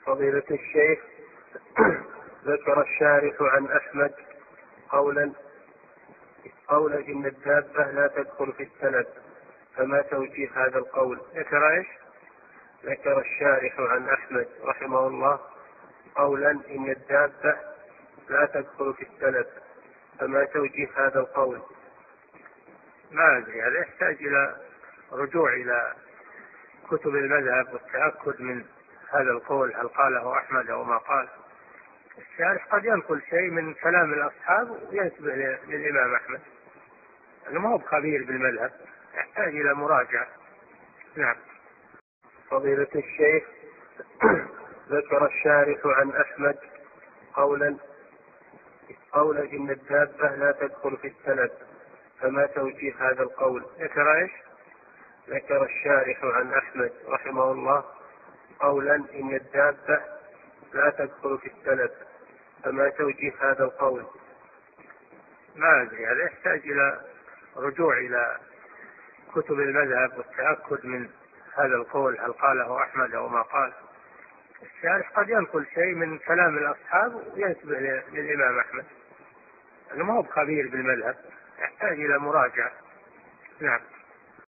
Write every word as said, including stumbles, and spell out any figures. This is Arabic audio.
فضيلة الشيخ، ذكر الشارح عن أحمد قولا قولا إن الدابة لا تدخل في السند، فما توجيه هذا القول؟ ذكر ايش؟ ذكر الشارح عن أحمد رحمه الله قولا إن الدابة لا تدخل في السند، فما توجيه هذا القول؟ ما أدري، هذا يحتاج إلى رجوع إلى كتب المذهب والتأكد من هذا القول، هل قاله أحمد أو ما قال. الشارح قد ينقل شيء من كلام الأصحاب وينسبه للإمام أحمد، أنه ما هو خبير بالمذهب، يحتاج إلى مراجعة. نعم. فضيلة الشيخ، ذكر الشارح عن أحمد قولا قولا إن الدابة لا تدخل في السند، فما توجيه هذا القول؟ ذكر ايش؟ ذكر الشارح عن أحمد رحمه الله قولا إن الدابة لا تدخل في السند، فما توجيه هذا القول؟ ما أدري، هذا يحتاج إلى رجوع إلى كتب المذهب والتأكد من هذا القول، هل قاله أحمد أو ما قال. الشارح قد ينقل شيء من كلام الأصحاب وينسبه للإمام أحمد، أنه ما هو خبير بالمذهب، يحتاج إلى مراجعة. نعم.